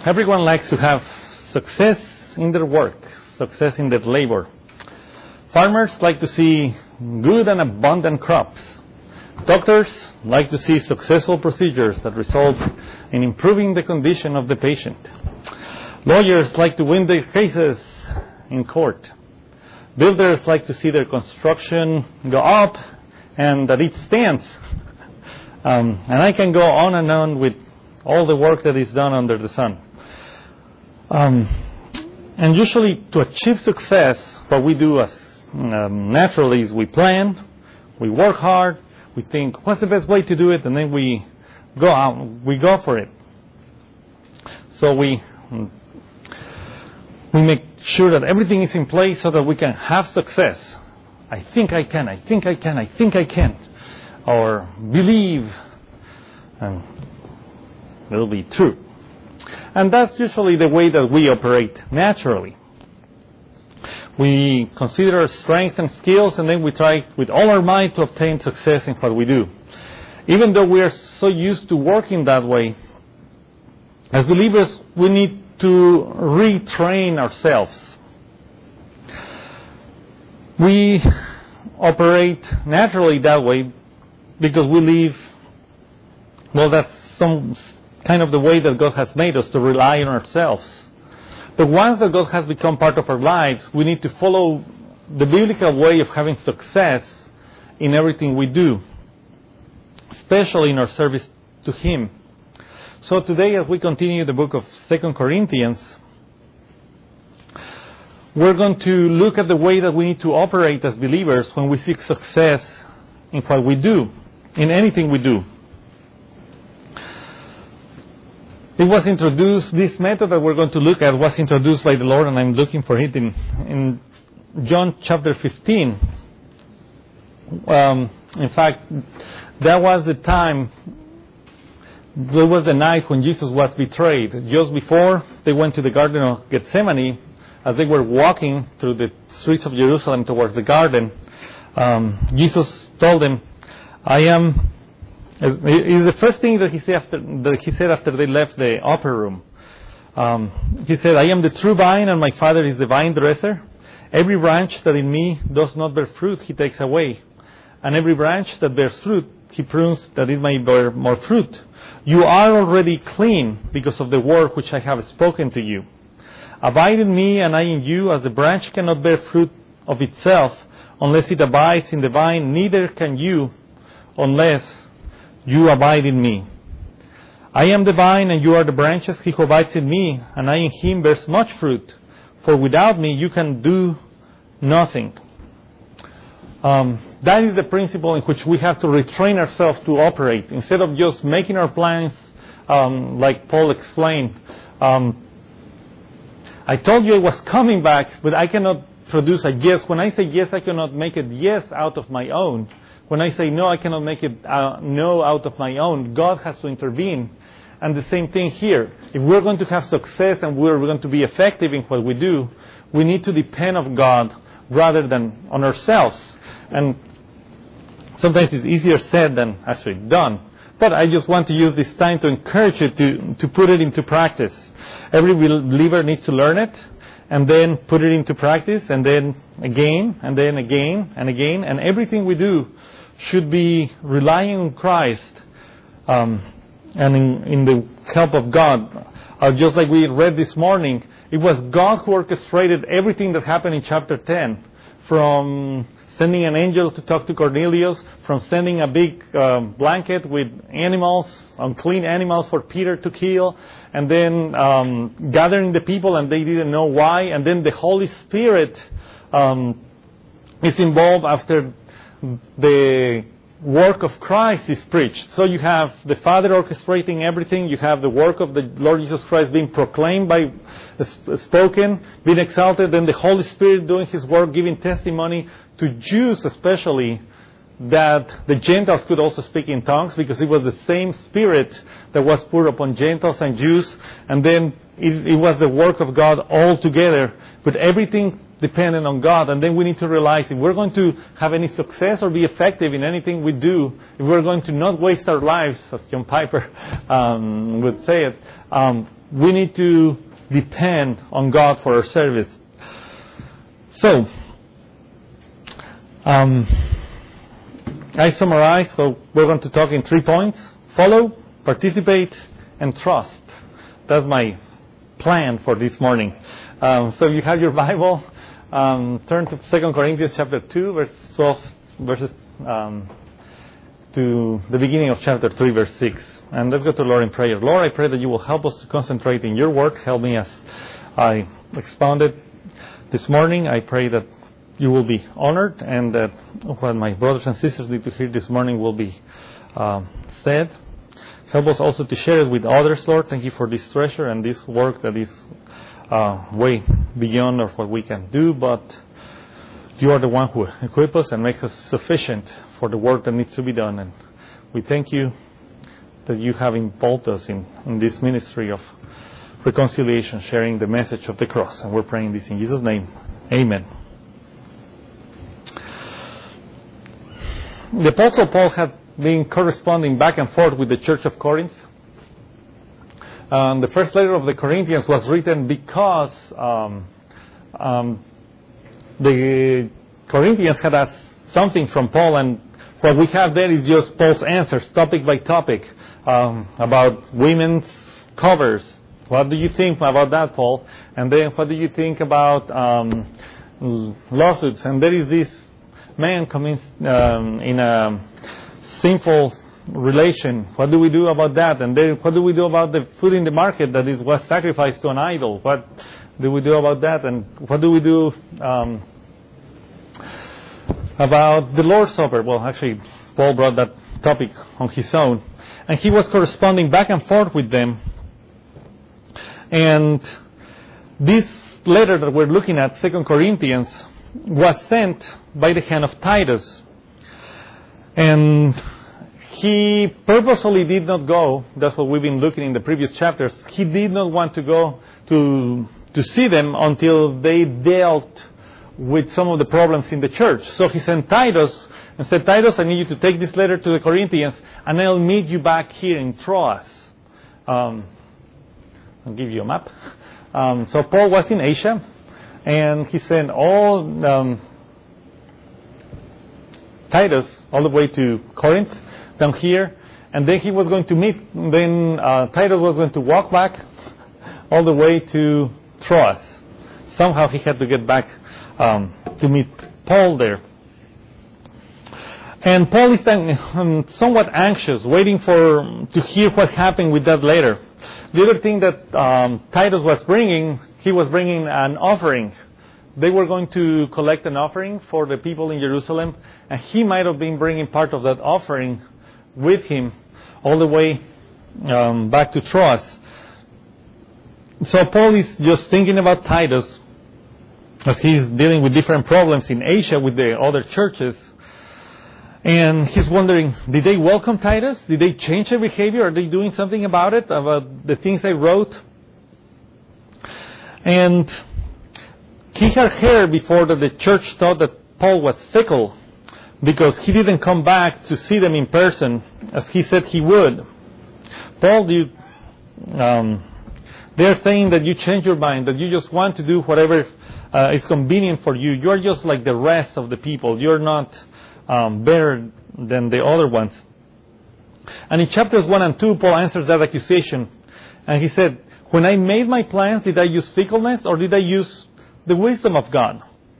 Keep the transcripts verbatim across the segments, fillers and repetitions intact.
everyone likes to have success in their work, success in their labor. Farmers like to see good and abundant crops. Doctors like to see successful procedures that result in improving the condition of the patient. Lawyers like to win their cases in court. Builders like to see their construction go up and that it stands. Um, and I can go on and on with all the work that is done under the sun. Um, and usually to achieve success, what we do as um, naturally is we plan, we work hard, we think what's the best way to do it, and then we go out, we go for it. So we we make sure that everything is in place so that we can have success. I think I can, I think I can, I think I can. Or believe, and it'll be true. And that's usually the way that we operate naturally. We consider our strengths and skills, and then we try with all our might to obtain success in what we do. Even though we are so used to working that way, as believers, we need to retrain ourselves. We operate naturally that way because we live, well, that's some kind of the way that God has made us, to rely on ourselves. But once that God has become part of our lives, we need to follow the biblical way of having success in everything we do, especially in our service to Him. So today, as we continue the book of Second Corinthians, we're going to look at the way that we need to operate as believers when we seek success in what we do, in anything we do. It was introduced, this method that we're going to look at was introduced by the Lord, and I'm looking for it in, in John chapter fifteen. Um, in fact, that was the time, that was the night when Jesus was betrayed. Just before they went to the Garden of Gethsemane, as they were walking through the streets of Jerusalem towards the garden, um, Jesus told them, I am... It's the first thing that he said after that he said after they left the upper room. Um, he said, I am the true vine, and my Father is the vine dresser. Every branch that in me does not bear fruit, He takes away. And every branch that bears fruit, He prunes that it may bear more fruit. You are already clean because of the word which I have spoken to you. Abide in me, and I in you, as the branch cannot bear fruit of itself unless it abides in the vine, neither can you unless you abide in me. I am the vine, and you are the branches. He who abides in me, and I in him, bears much fruit. For without me, you can do nothing. Um, that is the principle in which we have to retrain ourselves to operate. Instead of just making our plans, um, like Paul explained. Um, I told you I was coming back, but I cannot produce a yes. When I say yes, I cannot make it yes out of my own. When I say no, I cannot make it uh, no out of my own. God has to intervene. And the same thing here. If we're going to have success and we're going to be effective in what we do, we need to depend on God rather than on ourselves. And sometimes it's easier said than actually done. But I just want to use this time to encourage you to, to put it into practice. Every believer needs to learn it, and then put it into practice, and then again, and then again, and again. And everything we do should be relying on Christ um, and in, in the help of God. Uh, just like we read this morning, it was God who orchestrated everything that happened in chapter ten. From sending an angel to talk to Cornelius, from sending a big uh, blanket with animals, unclean animals for Peter to kill, and then um, gathering the people and they didn't know why, and then the Holy Spirit um, is involved after the work of Christ is preached. So you have the Father orchestrating everything, you have the work of the Lord Jesus Christ being proclaimed, by spoken, being exalted, then the Holy Spirit doing His work, giving testimony to Jews especially, that the Gentiles could also speak in tongues, because it was the same Spirit that was poured upon Gentiles and Jews, and then it, it was the work of God all together, but everything dependent on God. And then we need to realize, if we're going to have any success or be effective in anything we do, if we're going to not waste our lives, as John Piper um, would say it, um, we need to depend on God for our service. So, um, I summarize. So we're going to talk in three points: follow, participate, and trust. That's my plan for this morning. Um, so you have your Bible. Um, turn to Second Corinthians chapter two, verse twelve, verses um, to the beginning of chapter three, verse six. And let's go to the Lord in prayer. Lord, I pray that you will help us to concentrate in your word. Help me as I expounded this morning. I pray that you will be honored and that what my brothers and sisters need to hear this morning will be um, said. Help us also to share it with others, Lord. Thank you for this treasure and this work that is uh, way beyond of what we can do, but you are the one who equips us and makes us sufficient for the work that needs to be done. And we thank you that you have involved us in, in this ministry of reconciliation, sharing the message of the cross. And we're praying this in Jesus' name. Amen. The Apostle Paul had been corresponding back and forth with the Church of Corinth. Um, the first letter of the Corinthians was written because um, um, the Corinthians had asked something from Paul, and what we have there is just Paul's answers, topic by topic, um, about women's covers. What do you think about that, Paul? And then what do you think about um, lawsuits? And there is this man coming um, in a sinful relation. What do we do about that? And then what do we do about the food in the market that is was sacrificed to an idol? What do we do about that? And what do we do um, about the Lord's Supper? Well, actually, Paul brought that topic on his own. And he was corresponding back and forth with them. And this letter that we're looking at, Second Corinthians, was sent by the hand of Titus. And he purposely did not go. That's what we've been looking in the previous chapters. He did not want to go to to see them until they dealt with some of the problems in the church. So he sent Titus and said, Titus, I need you to take this letter to the Corinthians, and I'll meet you back here in Troas. Um, I'll give you a map. Um, so Paul was in Asia, and he sent all um, Titus all the way to Corinth, down here, and then he was going to meet, then uh, Titus was going to walk back all the way to Troas. Somehow he had to get back um, to meet Paul there. And Paul is um, somewhat anxious, waiting for to hear what happened with that letter. The other thing that um, Titus was bringing, he was bringing an offering. They were going to collect an offering for the people in Jerusalem, and he might have been bringing part of that offering with him all the way um, back to Troas. So Paul is just thinking about Titus as he's dealing with different problems in Asia with the other churches. And he's wondering, did they welcome Titus? Did they change their behavior? Are they doing something about it, about the things I wrote? And he had heard before that the church thought that Paul was fickle because he didn't come back to see them in person as he said he would. Paul, you, um, they're saying that you change your mind, that you just want to do whatever uh, is convenient for you. You're just like the rest of the people. You're not um, better than the other ones. And in chapters one and two, Paul answers that accusation. And he said, when I made my plans, did I use fickleness or did I use the wisdom of God?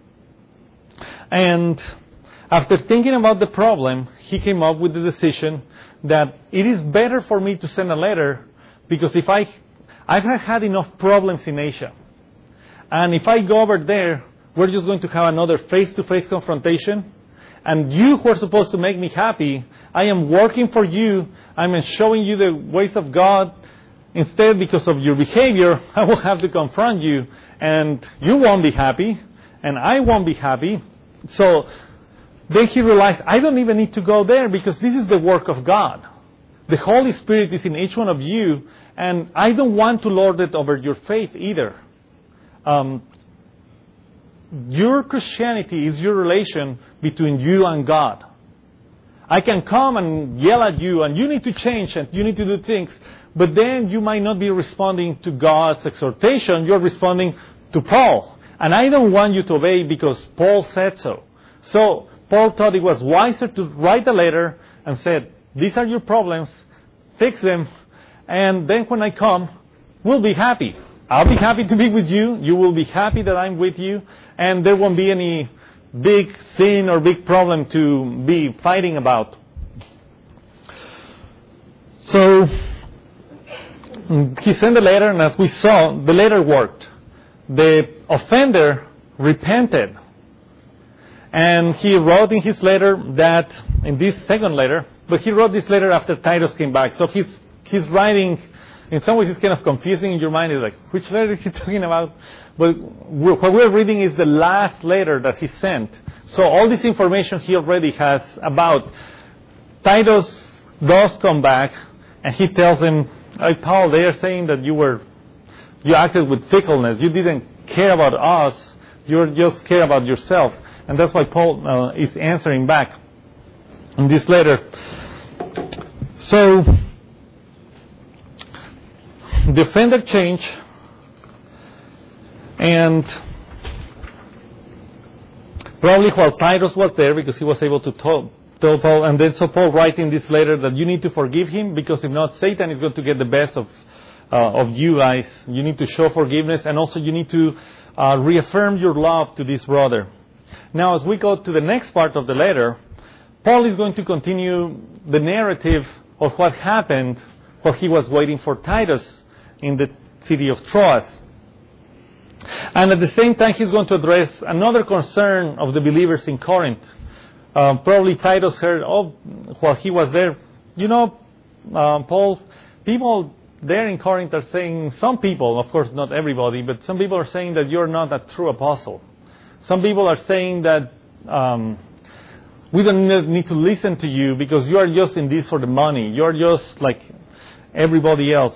And after thinking about the problem, he came up with the decision that it is better for me to send a letter because if I, I've had enough problems in Asia. And if I go over there, we're just going to have another face-to-face confrontation. And you who are supposed to make me happy, I am working for you. I'm showing you the ways of God. Instead, because of your behavior, I will have to confront you. And you won't be happy. And I won't be happy. So then he realized, I don't even need to go there because this is the work of God. The Holy Spirit is in each one of you. And I don't want to lord it over your faith either. Um, your Christianity is your relation between you and God. I can come and yell at you and you need to change and you need to do things. but then you might not be responding to God's exhortation. You're responding to Paul. And I don't want you to obey because Paul said so. So Paul thought it was wiser to write a letter and said, these are your problems, fix them, and then when I come, we'll be happy. I'll be happy to be with you. You will be happy that I'm with you. And there won't be any big sin or big problem to be fighting about. So he sent the letter, and as we saw, the letter worked. The offender repented. And he wrote in his letter that, in this second letter, but he wrote this letter after Titus came back. So he's, he's writing, in some ways it's kind of confusing in your mind. It's like, which letter is he talking about? But we're, what we're reading is the last letter that he sent. So all this information he already has about Titus does come back, and he tells him, hey, Paul, they are saying that you were, you acted with fickleness. You didn't care about us. You just care about yourself. And that's why Paul uh, is answering back in this letter. So, the offender changed, and probably while Titus was there, because he was able to tell, tell Paul, and then so Paul writing this letter that you need to forgive him, because if not, Satan is going to get the best of uh, of you guys. You need to show forgiveness, and also you need to uh, reaffirm your love to this brother. Now, as we go to the next part of the letter, Paul is going to continue the narrative of what happened while he was waiting for Titus in the city of Troas. And at the same time, he's going to address another concern of the believers in Corinth. Uh, probably Titus heard, oh, while he was there, you know, uh, Paul, people there in Corinth are saying, some people, of course not everybody, but some people are saying that you're not a true apostle. Some people are saying that um, we don't need to listen to you because you are just in this for the money. You're just like everybody else.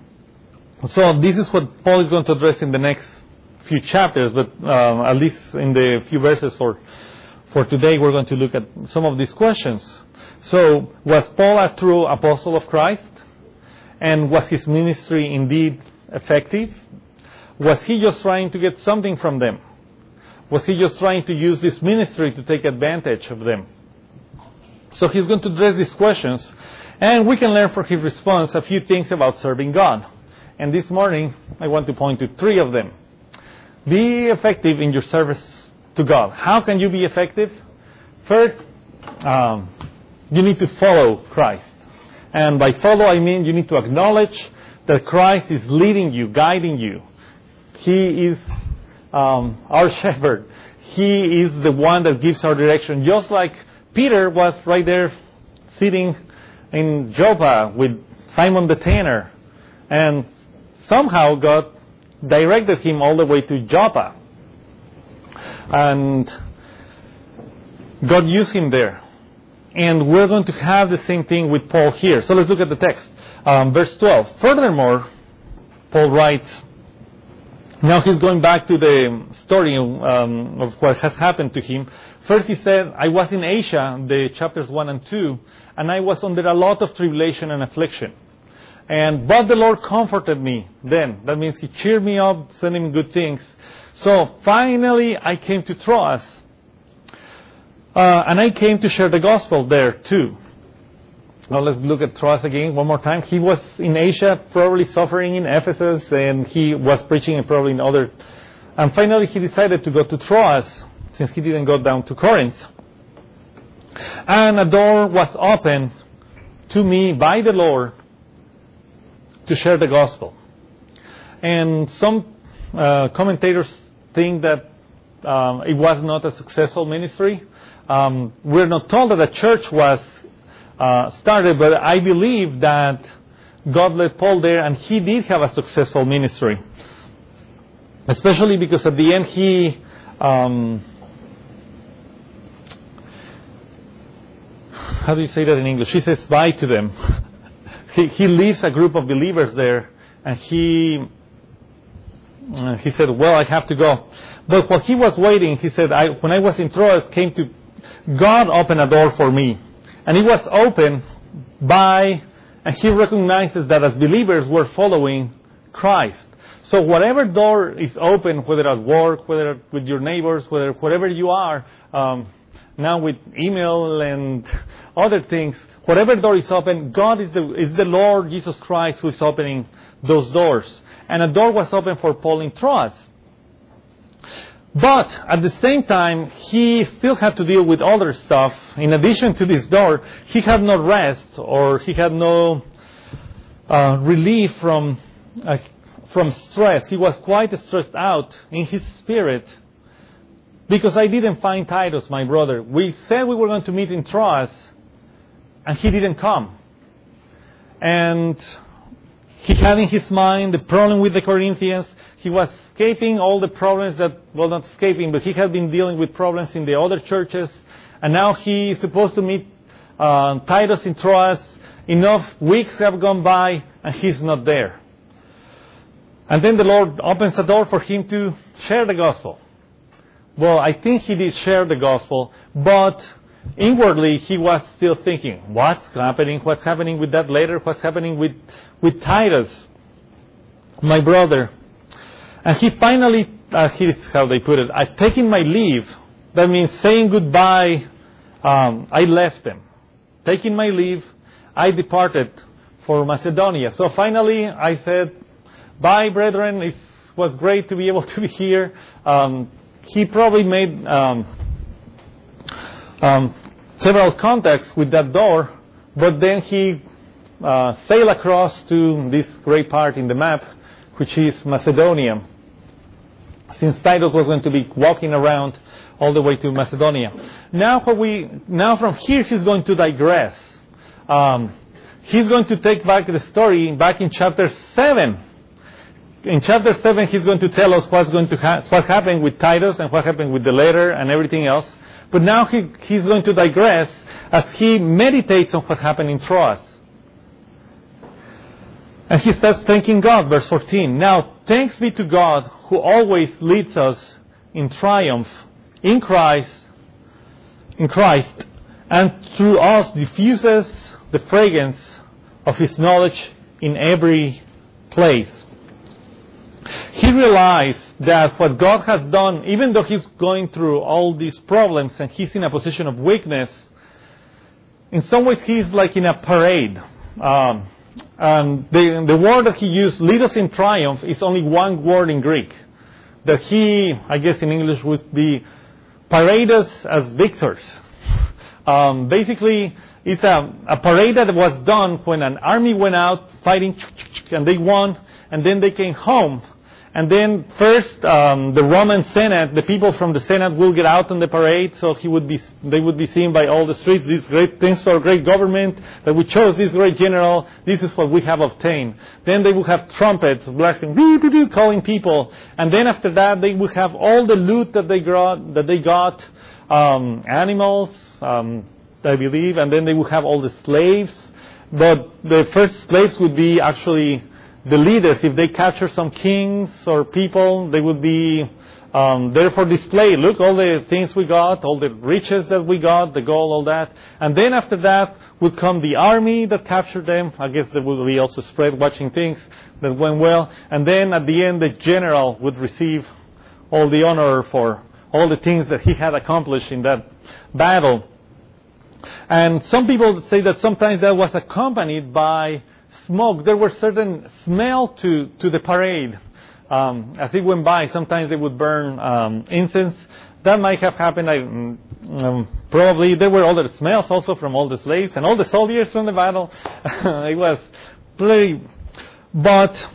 So this is what Paul is going to address in the next few chapters, but uh, at least in the few verses for for today, we're going to look at some of these questions. So, was Paul a true apostle of Christ? And was his ministry indeed effective? Was he just trying to get something from them? Was he just trying to use this ministry to take advantage of them? So he's going to address these questions, and we can learn from his response a few things about serving God. And this morning, I want to point to three of them. Be effective in your service to God. How can you be effective? First, um, you need to follow Christ. And by follow, I mean you need to acknowledge that Christ is leading you, guiding you. He is um, our shepherd. He is the one that gives our direction. Just like Peter was right there sitting in Joppa with Simon the tanner. And somehow God directed him all the way to Joppa. And God used him there. And we're going to have the same thing with Paul here. So let's look at the text. Um, verse twelve. Furthermore, Paul writes, now he's going back to the story um, of what has happened to him. First he said, I was in Asia, the chapters one and two, and I was under a lot of tribulation and affliction. And but the Lord comforted me then. That means He cheered me up, sending me good things. So finally I came to Troas. Uh, and I came to share the gospel there too. Now let's look at Troas again one more time. He was in Asia, probably suffering in Ephesus, and he was preaching probably in other. And finally he decided to go to Troas, since he didn't go down to Corinth. And a door was opened to me by the Lord to share the gospel. And some uh, commentators think that um, it was not a successful ministry. Um, we're not told that a church was uh, started, but I believe that God led Paul there, and he did have a successful ministry. Especially because at the end he um, how do you say that in English? He says bye to them. he, he leaves a group of believers there, and he uh, he said, well, I have to go. But while he was waiting, he said, I, when I was in Troas, came to God opened a door for me. And it was opened by And he recognizes that as believers, we're following Christ. So whatever door is open, whether at work, whether with your neighbors, whether wherever you are, um, now with email and other things, whatever door is open, God is the, is the Lord Jesus Christ who is opening those doors. And a door was open for Paul in Troas. But at the same time, he still had to deal with other stuff. In addition to this door, he had no rest, or he had no uh, relief from uh, from stress. He was quite stressed out in his spirit, because I didn't find Titus, my brother. We said we were going to meet in Troas, and he didn't come. And he had in his mind the problem with the Corinthians. He was escaping all the problems that, well, not escaping, but he had been dealing with problems in the other churches. And now he is supposed to meet uh, Titus in Troas. Enough weeks have gone by, and he's not there. And then the Lord opens a door for him to share the gospel. Well, I think he did share the gospel, but inwardly he was still thinking, what's happening? What's happening with that letter? What's happening with, with Titus, my brother? And he finally, uh, here's how they put it, I've taken my leave. That means saying goodbye. Um, I left them. Taking my leave, I departed for Macedonia. So finally, I said, bye, brethren. It was great to be able to be here. Um, he probably made um, um, several contacts with that door, but then he uh, sailed across to this great part in the map, which is Macedonia, since Titus was going to be walking around all the way to Macedonia. Now, what we now from here, he's going to digress. Um, he's going to take back the story back in chapter seven. In chapter seven, he's going to tell us what's going to ha- what happened with Titus and what happened with the letter and everything else. But now he, he's going to digress as he meditates on what happened in Troas. And he starts thanking God, verse fourteen. Now, thanks be to God who always leads us in triumph in Christ, in Christ, and through us diffuses the fragrance of His knowledge in every place. He realized that what God has done, even though he's going through all these problems and he's in a position of weakness, in some ways he's like in a parade. Um, and the, the word that he used, lead us in triumph, is only one word in Greek. That he, I guess in English, would be parade us as victors. Um, basically, it's a, a parade that was done when an army went out fighting and they won, and then they came home. And then first, um, the Roman Senate, the people from the Senate will get out on the parade, so he would be, they would be seen by all the streets. This great things, our great government that we chose, this great general. This is what we have obtained. Then they would have trumpets blasting, calling people. And then after that, they would have all the loot that they got, that they got, um, animals, um, I believe, and then they would have all the slaves. But the first slaves would be actually the leaders. If they capture some kings or people, they would be um, there for display. Look, all the things we got, all the riches that we got, the gold, all that. And then after that would come the army that captured them. I guess there would be also spread watching things that went well. And then at the end, the general would receive all the honor for all the things that he had accomplished in that battle. And some people say that sometimes that was accompanied by smoke. There were certain smell to, to the parade. Um, as it went by, sometimes they would burn um, incense. That might have happened. I, um, probably there were other smells also from all the slaves and all the soldiers from the battle. It was pretty. But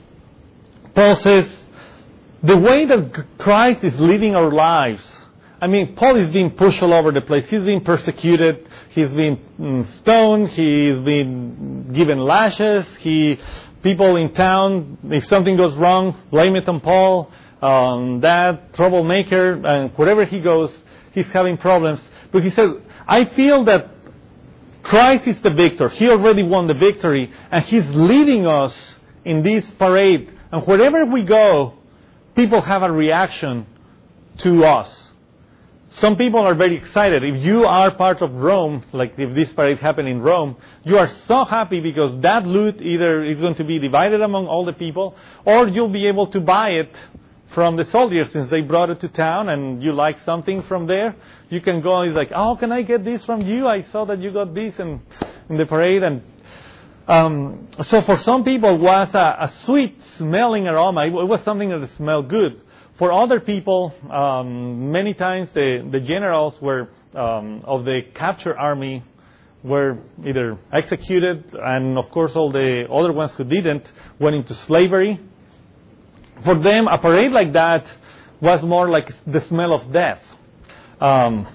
Paul says, the way that Christ is leading our lives, I mean, Paul is being pushed all over the place. He's being persecuted. He's been stoned. He's been given lashes. He, people in town, if something goes wrong, blame it on Paul. Um, that troublemaker, and wherever he goes, he's having problems. But he says, I feel that Christ is the victor. He already won the victory, and He's leading us in this parade. And wherever we go, people have a reaction to us. some people are very excited. If you are part of Rome, like if this parade happened in Rome, you are so happy because that loot either is going to be divided among all the people, or you'll be able to buy it from the soldiers since they brought it to town and you like something from there. You can go and it's like, oh, can I get this from you? I saw that you got this in, in the parade. And um, so for some people it was a, a sweet smelling aroma. It was something that smelled good. For other people, um, many times the, the generals were um, of the captured army were either executed, and of course all the other ones who didn't went into slavery. For them, a parade like that was more like the smell of death. Um,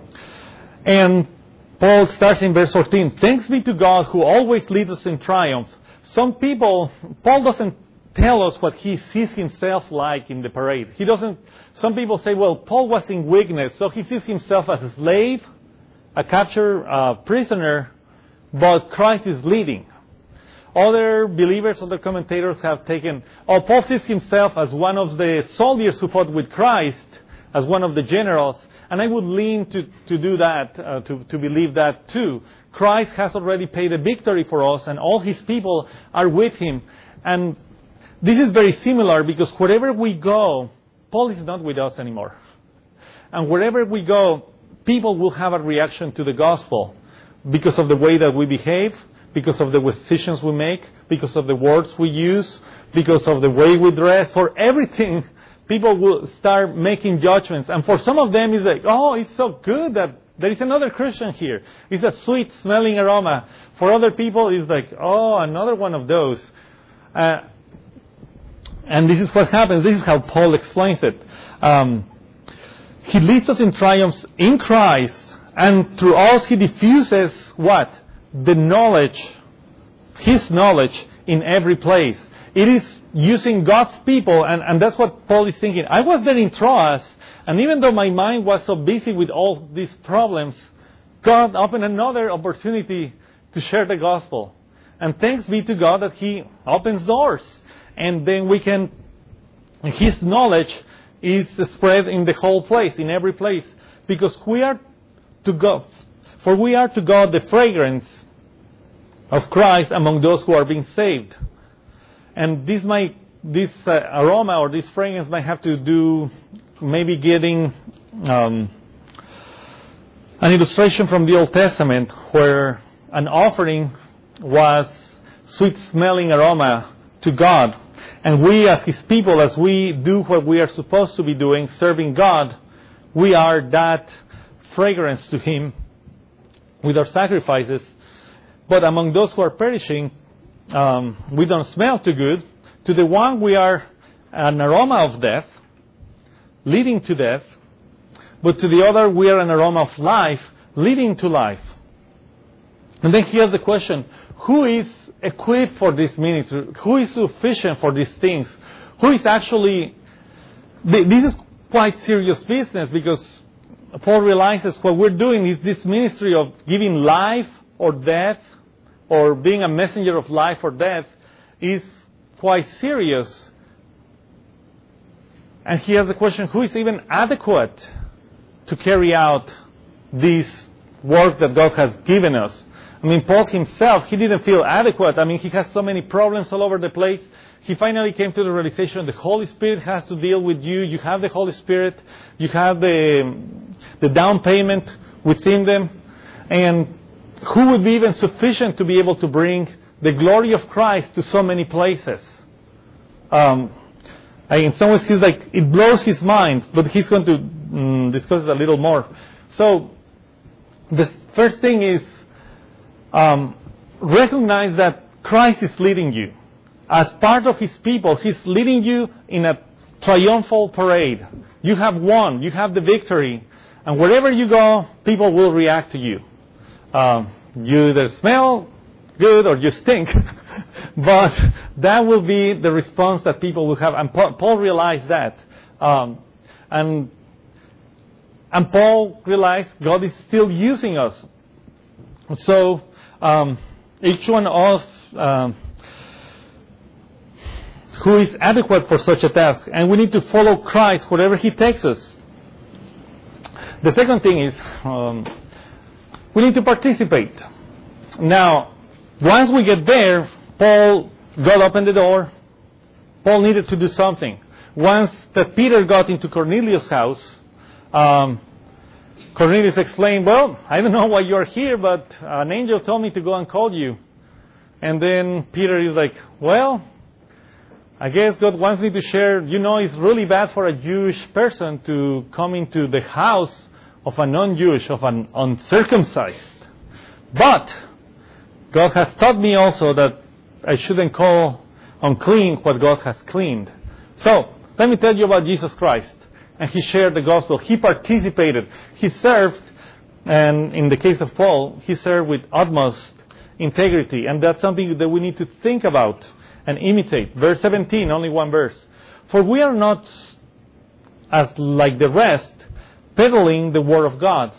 and Paul starts in verse fourteen, "Thanks be to God who always leads us in triumph." Some people, Paul doesn't tell us what he sees himself like in the parade. He doesn't, some people say, well, Paul was in weakness, so he sees himself as a slave, a captured uh, prisoner, but Christ is leading. Other believers, other commentators have taken, oh, Paul sees himself as one of the soldiers who fought with Christ, as one of the generals, and I would lean to, to do that, uh, to, to believe that too. Christ has already paid a victory for us, and all his people are with him. And this is very similar because wherever we go, Paul is not with us anymore. And wherever we go, people will have a reaction to the gospel because of the way that we behave, because of the decisions we make, because of the words we use, because of the way we dress. For everything, people will start making judgments. And for some of them, it's like, oh, it's so good that there is another Christian here. It's a sweet smelling aroma. For other people, it's like, oh, another one of those. Uh, And this is what happens. This is how Paul explains it. Um, he leads us in triumphs in Christ, and through us he diffuses what? The knowledge, his knowledge in every place. It is using God's people, and, and that's what Paul is thinking. I was there in Troas, and even though my mind was so busy with all these problems, God opened another opportunity to share the gospel. And thanks be to God that he opens doors. And then we can, his knowledge is spread in the whole place, in every place. Because we are to God, for we are to God the fragrance of Christ among those who are being saved. And this might, this uh, aroma or this fragrance might have to do maybe getting um, an illustration from the Old Testament where an offering was sweet-smelling aroma to God. And we as his people, as we do what we are supposed to be doing, serving God, we are that fragrance to him with our sacrifices. But among those who are perishing, um, we don't smell too good. To the one we are an aroma of death, leading to death. But to the other we are an aroma of life, leading to life. And then here's the question, who is equipped for this ministry? Who is sufficient for these things? Who is actually... This is quite serious business because Paul realizes what we're doing is this ministry of giving life or death or being a messenger of life or death is quite serious. And he has the question, who is even adequate to carry out this work that God has given us? I mean, Paul himself, he didn't feel adequate. I mean, he has so many problems all over the place. He finally came to the realization the Holy Spirit has to deal with you. You have the Holy Spirit. You have the, the down payment within them. And who would be even sufficient to be able to bring the glory of Christ to so many places? Um, in some ways, he's like, it blows his mind, but he's going to mm, discuss it a little more. So, the first thing is, Um, recognize that Christ is leading you. As part of his people, he's leading you in a triumphal parade. You have won. You have the victory. And wherever you go, people will react to you. Um, you either smell good or you stink. But that will be the response that people will have. And Paul realized that. Um, and, and Paul realized God is still using us. So, Um, each one of um, who is adequate for such a task, and we need to follow Christ wherever he takes us. The second thing is um, we need to participate. Now, once we get there, Paul, God opened the door. Paul needed to do something. Once that Peter got into Cornelius' house, um, Cornelius explained, well, I don't know why you're here, but an angel told me to go and call you. And then Peter is like, well, I guess God wants me to share. You know, it's really bad for a Jewish person to come into the house of a non-Jewish, of an uncircumcised. But God has taught me also that I shouldn't call unclean what God has cleaned. So, let me tell you about Jesus Christ. And he shared the gospel. He participated. He served. And in the case of Paul, he served with utmost integrity. And that's something that we need to think about and imitate. Verse seventeen, only one verse. For we are not as like the rest, peddling the word of God.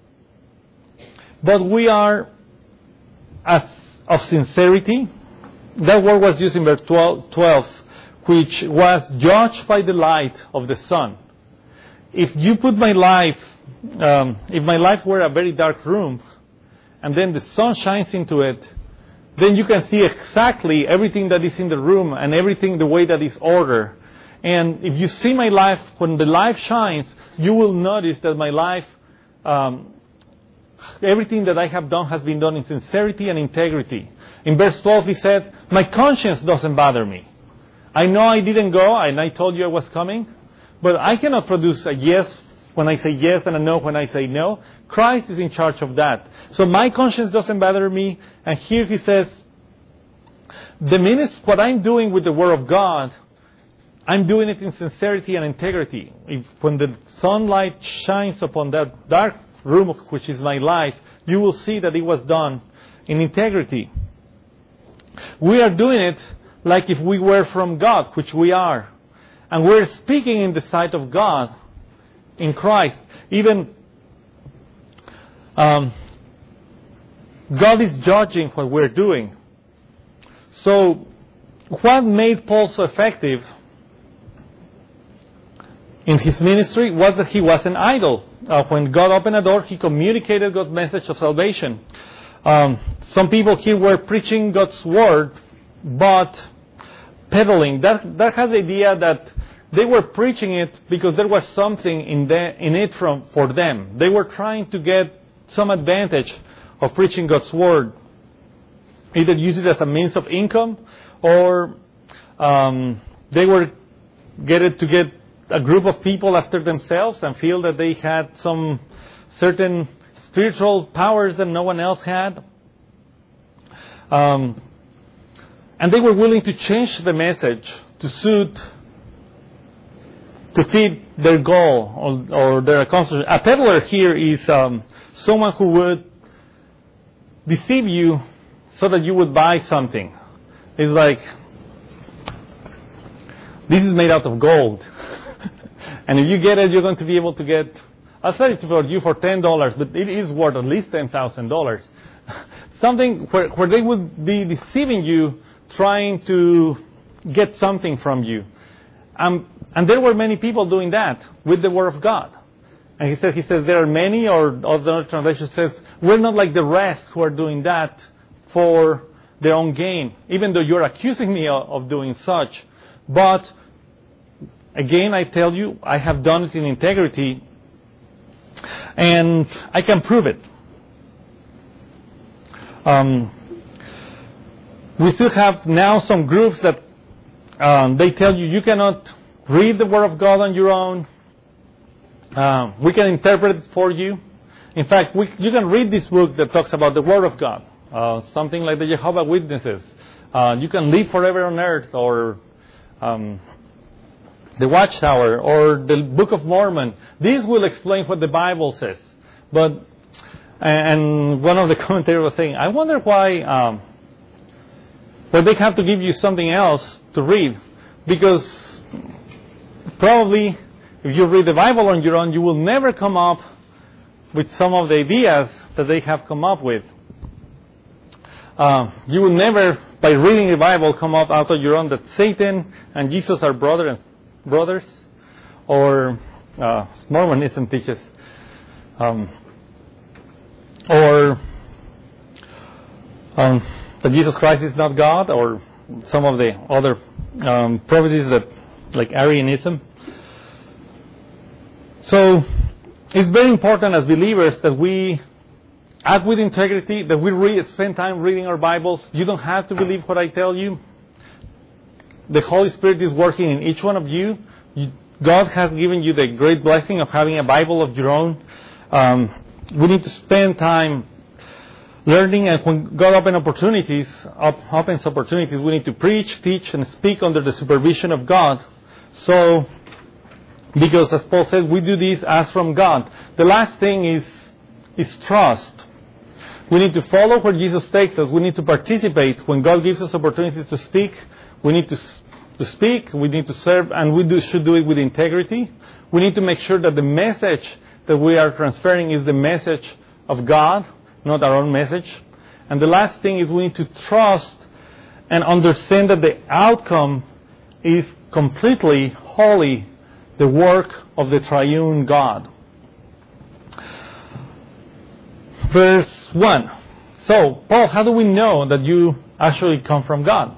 But we are as of sincerity. That word was used in verse twelve, which was judged by the light of the sun. If you put my life, um, if my life were a very dark room, and then the sun shines into it, then you can see exactly everything that is in the room and everything the way that is ordered. And if you see my life, when the light shines, you will notice that my life, um, everything that I have done has been done in sincerity and integrity. In verse twelve, he said, my conscience doesn't bother me. I know I didn't go, and I told you I was coming, but I cannot produce a yes when I say yes and a no when I say no. Christ is in charge of that. So my conscience doesn't bother me. And here he says, the minute what I'm doing with the Word of God, I'm doing it in sincerity and integrity. If when the sunlight shines upon that dark room, which is my life, you will see that it was done in integrity. We are doing it like if we were from God, which we are. And we're speaking in the sight of God in Christ. Even um, God is judging what we're doing. So what made Paul so effective in his ministry was that he wasn't idle. Uh, when God opened a door, he communicated God's message of salvation. Um, some people here were preaching God's word, but peddling. That that has the idea that they were preaching it because there was something in the, in it from for them. They were trying to get some advantage of preaching God's word. Either use it as a means of income, or um, they were get it to get a group of people after themselves and feel that they had some certain spiritual powers that no one else had. Um, and they were willing to change the message to suit, to fit their goal or, or their accomplishment. A peddler here is um, someone who would deceive you so that you would buy something. It's like, this is made out of gold. And if you get it, you're going to be able to get, I'll sell it for you for ten dollars, but it is worth at least ten thousand dollars. Something where, where they would be deceiving you, trying to get something from you. Um, and there were many people doing that with the Word of God. And he said, he says, there are many, or other translation says, we're not like the rest who are doing that for their own gain, even though you're accusing me of, of doing such. But again, I tell you, I have done it in integrity, and I can prove it. Um, we still have now some groups that um, they tell you you cannot read the Word of God on your own. Um, we can interpret it for you. In fact, we, you can read this book that talks about the Word of God, uh, something like the Jehovah's Witnesses. Uh, you can live forever on earth, or um, the Watchtower, or the Book of Mormon. These will explain what the Bible says. But and one of the commentators was saying, I wonder why um, why they have to give you something else to read, because probably if you read the Bible on your own, you will never come up with some of the ideas that they have come up with. Uh, you will never, by reading the Bible, come up out of your own that Satan and Jesus are brother and brothers, or uh, Mormonism teaches. um, or um, that Jesus Christ is not God, or some of the other um, prophecies that, like Arianism. So it's very important as believers that we act with integrity, that we read, spend time reading our Bibles. You don't have to believe what I tell you. The Holy Spirit is working in each one of you. you God has given you the great blessing of having a Bible of your own. Um, we need to spend time learning, and when God opens opportunities, op- opens opportunities, we need to preach, teach, and speak under the supervision of God. So, because as Paul said, we do this as from God. The last thing is is trust. We need to follow where Jesus takes us. We need to participate when God gives us opportunities to speak. We need to to speak. We need to serve, and we do, should do it with integrity. We need to make sure that the message that we are transferring is the message of God, not our own message. And the last thing is we need to trust and understand that the outcome is completely, wholly the work of the triune God. Verse one. So, Paul, how do we know that you actually come from God?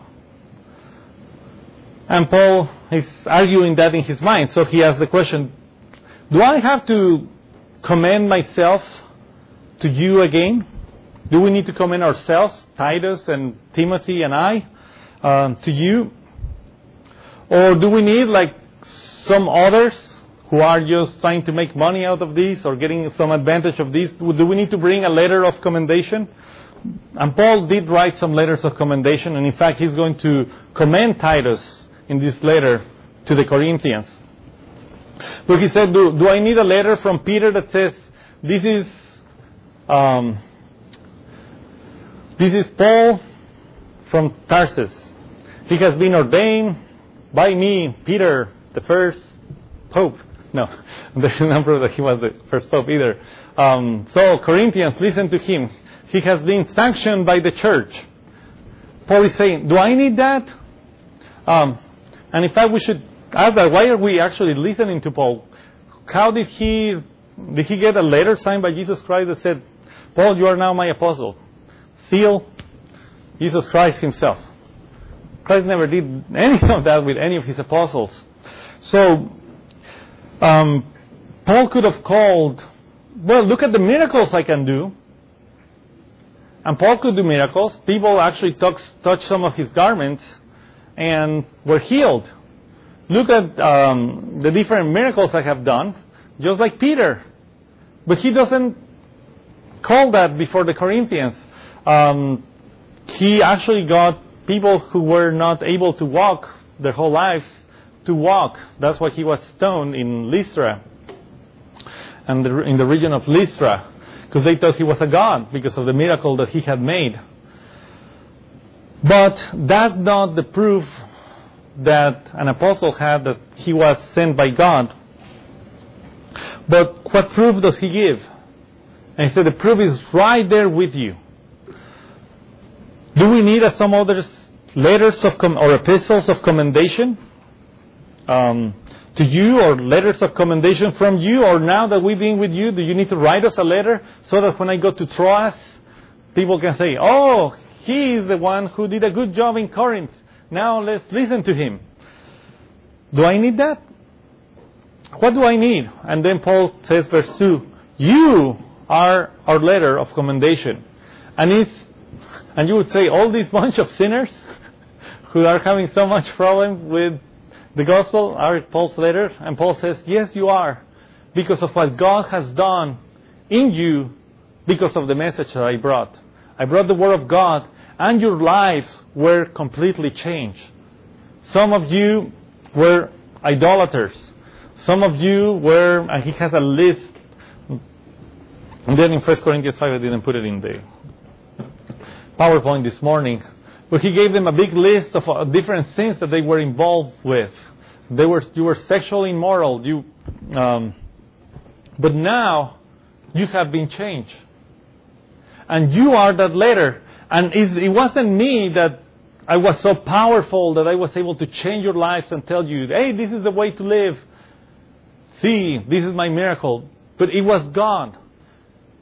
And Paul is arguing that in his mind. So he asks the question, do I have to commend myself to you again? Do we need to commend ourselves, Titus and Timothy and I, um, to you? Or do we need, like some others who are just trying to make money out of this or getting some advantage of this, do we need to bring a letter of commendation? And Paul did write some letters of commendation, and in fact he's going to commend Titus in this letter to the Corinthians. But he said, do, do I need a letter from Peter that says, this is um, this is Paul from Tarsus. He has been ordained by me, Peter, the first pope. No, there's no proof that he was the first pope either. Um, so, Corinthians, listen to him. He has been sanctioned by the church. Paul is saying, do I need that? Um, and in fact, we should ask that. Why are we actually listening to Paul? How did he, did he get a letter signed by Jesus Christ that said, Paul, you are now my apostle? Seal, Jesus Christ himself. Christ never did any of that with any of his apostles. So, um, Paul could have called, well, look at the miracles I can do. And Paul could do miracles. People actually touched touch some of his garments and were healed. Look at um, the different miracles I have done, just like Peter. But he doesn't call that before the Corinthians. Um, he actually got people who were not able to walk their whole lives to walk. That's why he was stoned in Lystra, and the, in the region of Lystra, because they thought he was a god because of the miracle that he had made. But that's not the proof that an apostle had that he was sent by God. But what proof does he give? And he said the proof is right there with you. Do we need uh, some other letters of com- or epistles of commendation um, to you, or letters of commendation from you? Or now that we've been with you, do you need to write us a letter so that when I go to Troas, people can say, oh, he is the one who did a good job in Corinth. Now let's listen to him. Do I need that? What do I need? And then Paul says, verse two, you are our letter of commendation. And it's, and you would say, all these bunch of sinners who are having so much problem with the gospel are Paul's letter. And Paul says, yes, you are, because of what God has done in you, because of the message that I brought. I brought the word of God, and your lives were completely changed. Some of you were idolaters. Some of you were, and he has a list. And then in First Corinthians five, I didn't put it in the PowerPoint this morning, but he gave them a big list of uh, different sins that they were involved with. They were, you were sexually immoral. You, um, but now you have been changed, and you are that letter. And it, it wasn't me that I was so powerful that I was able to change your lives and tell you, hey, this is the way to live. See, this is my miracle. But it was God.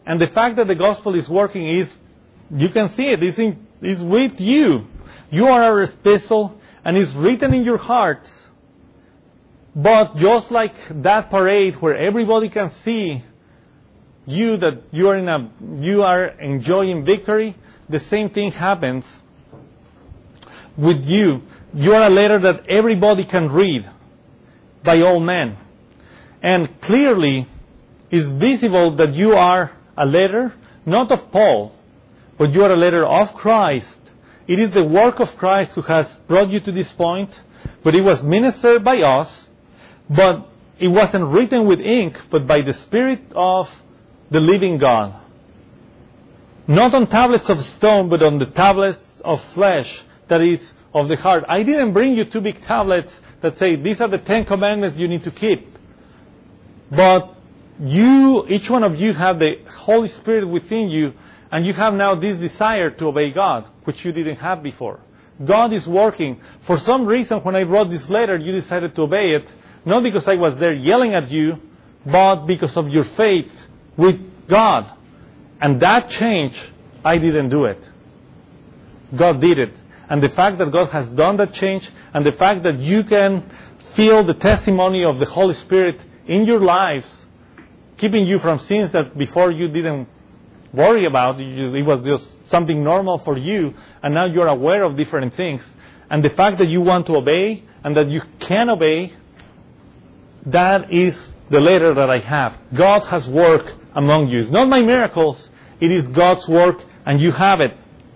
And the fact that the gospel is working is, you can see it, it's, in, it's with you. You are our epistle, and it's written in your hearts. But just like that parade where everybody can see you, that you are in a, you are enjoying victory, the same thing happens with you. You are a letter that everybody can read by all men. And clearly, it's visible that you are a letter, not of Paul, but you are a letter of Christ. It is the work of Christ who has brought you to this point, but it was ministered by us, but it wasn't written with ink, but by the Spirit of the living God. Not on tablets of stone, but on the tablets of flesh, that is, of the heart. I didn't bring you two big tablets that say, these are the Ten Commandments you need to keep. But you, each one of you have the Holy Spirit within you, and you have now this desire to obey God, which you didn't have before. God is working. For some reason, when I wrote this letter, you decided to obey it, not because I was there yelling at you, but because of your faith with God. And that change, I didn't do it. God did it. And the fact that God has done that change, and the fact that you can feel the testimony of the Holy Spirit in your lives, keeping you from sins that before you didn't worry about, it was just something normal for you, and now you're aware of different things. And the fact that you want to obey, and that you can obey, that is the letter that I have. God has worked among you. It's not my miracles, it is God's work, and you have it.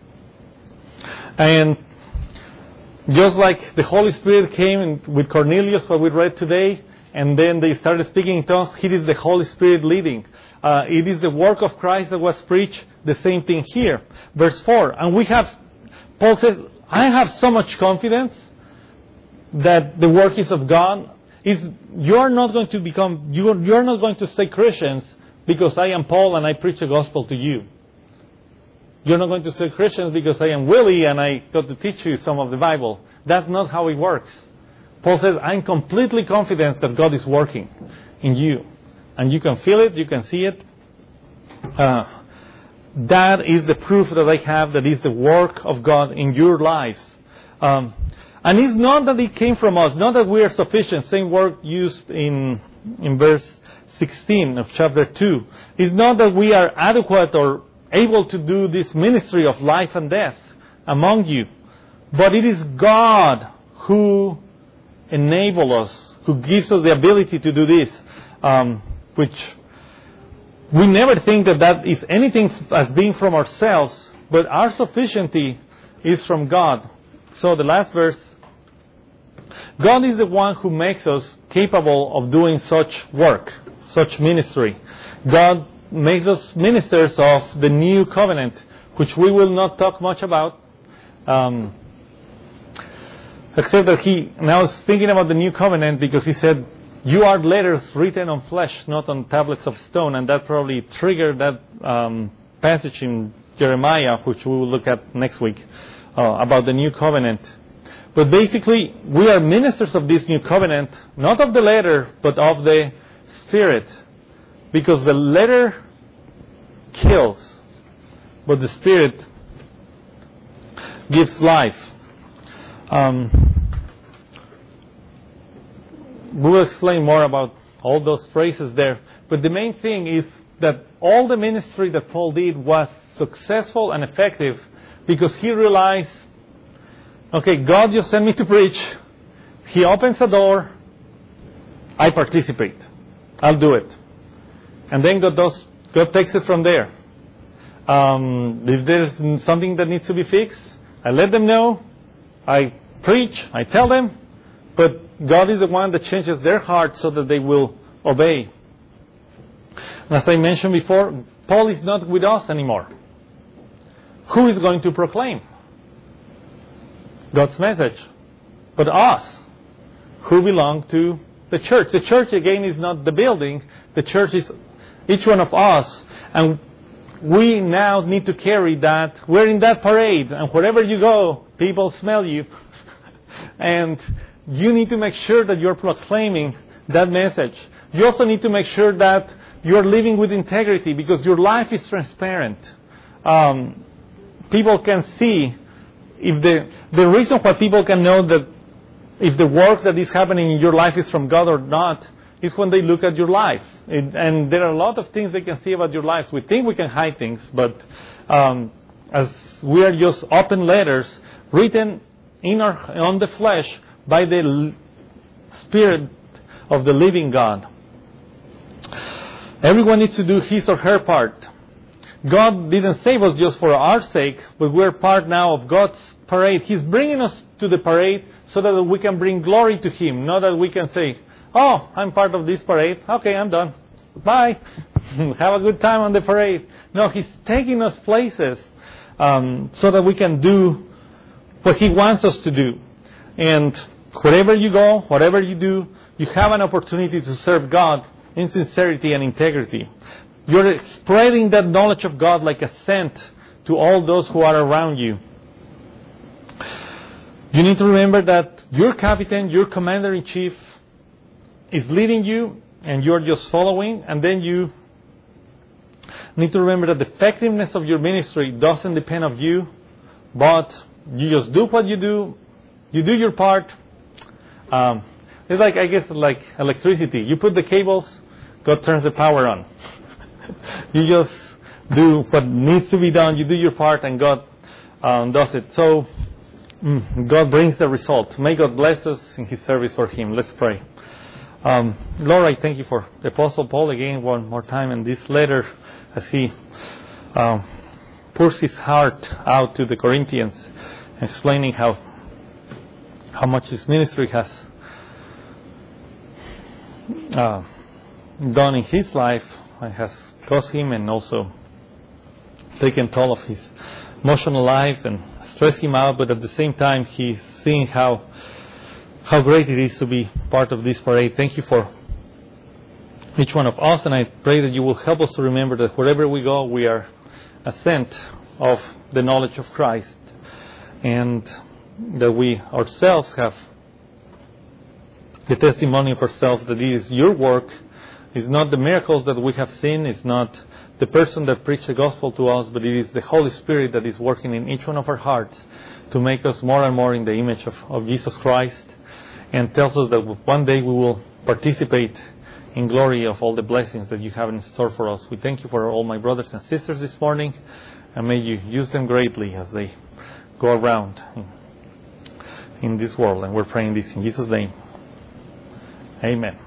And just like the Holy Spirit came in with Cornelius, what we read today, and then they started speaking in tongues, it is the Holy Spirit leading. Uh, it is the work of Christ that was preached, the same thing here. Verse four, and we have, Paul says, I have so much confidence that the work is of God. Is you're not going to become, you're, you're not going to say Christians because I am Paul and I preach the gospel to you. You're not going to say Christians because I am Willie and I got to teach you some of the Bible. That's not how it works. Paul says, I'm completely confident that God is working in you. And you can feel it, you can see it. Uh, that is the proof that I have that is the work of God in your lives. Um, and it's not that it came from us, not that we are sufficient. Same word used in, in verse sixteen of chapter two. It's not that we are adequate or able to do this ministry of life and death among you. But it is God who enables us, who gives us the ability to do this. Um, which we never think that that is anything as being from ourselves, but our sufficiency is from God. So the last verse, God is the one who makes us capable of doing such work, such ministry. God makes us ministers of the new covenant, which we will not talk much about, um, except that he now is thinking about the new covenant because he said, you are letters written on flesh, not on tablets of stone. And that probably triggered that um, passage in Jeremiah, which we will look at next week, uh, about the new covenant. But basically, we are ministers of this new covenant, not of the letter, but of the Spirit. Because the letter kills, but the Spirit gives life. Um, We will explain more about all those phrases there. But the main thing is that all the ministry that Paul did was successful and effective because he realized, okay, God just sent me to preach. He opens a door. I participate. I'll do it. And then God does, God takes it from there. Um, if there's something that needs to be fixed, I let them know. I preach. I tell them. But God is the one that changes their heart so that they will obey. And as I mentioned before, Paul is not with us anymore. Who is going to proclaim God's message? But us, who belong to the church. The church, again, is not the building. The church is each one of us. And we now need to carry that. We're in that parade. And wherever you go, people smell you. And you need to make sure that you're proclaiming that message. You also need to make sure that you are living with integrity because your life is transparent. Um, people can see if the the reason why people can know that if the work that is happening in your life is from God or not is when they look at your life. It, and there are a lot of things they can see about your lives. We think we can hide things, but um, as we are just open letters written in our on the flesh by the l- Spirit of the living God. Everyone needs to do his or her part. God didn't save us just for our sake, but we're part now of God's parade. He's bringing us to the parade so that we can bring glory to Him, not that we can say, oh, I'm part of this parade. Okay, I'm done. Bye. Have a good time on the parade. No, He's taking us places um, so that we can do what He wants us to do. And wherever you go, whatever you do, you have an opportunity to serve God in sincerity and integrity. You're spreading that knowledge of God like a scent to all those who are around you. You need to remember that your captain, your commander-in-chief is leading you and you're just following. And then you need to remember that the effectiveness of your ministry doesn't depend on you, but you just do what you do. You do your part. Um, it's like, I guess, like electricity. You put the cables, God turns the power on. You just do what needs to be done. You do your part, and God um, does it. So mm, God brings the result. May God bless us in His service for Him. Let's pray. Um, Lord, I thank You for the Apostle Paul again one more time in this letter as he um, pours his heart out to the Corinthians, explaining how how much his ministry has uh, done in his life, and has cost him, and also taken toll of his emotional life and stressed him out. But at the same time, he's seeing how how great it is to be part of this parade. Thank You for each one of us, and I pray that You will help us to remember that wherever we go, we are a scent of the knowledge of Christ, and that we ourselves have the testimony of ourselves that it is Your work. It's not the miracles that we have seen. It's not the person that preached the gospel to us, but it is the Holy Spirit that is working in each one of our hearts to make us more and more in the image of, of Jesus Christ, and tells us that one day we will participate in glory of all the blessings that You have in store for us. We thank You for all my brothers and sisters this morning, and may You use them greatly as they go around in, in this world. And we're praying this in Jesus' name. Amen.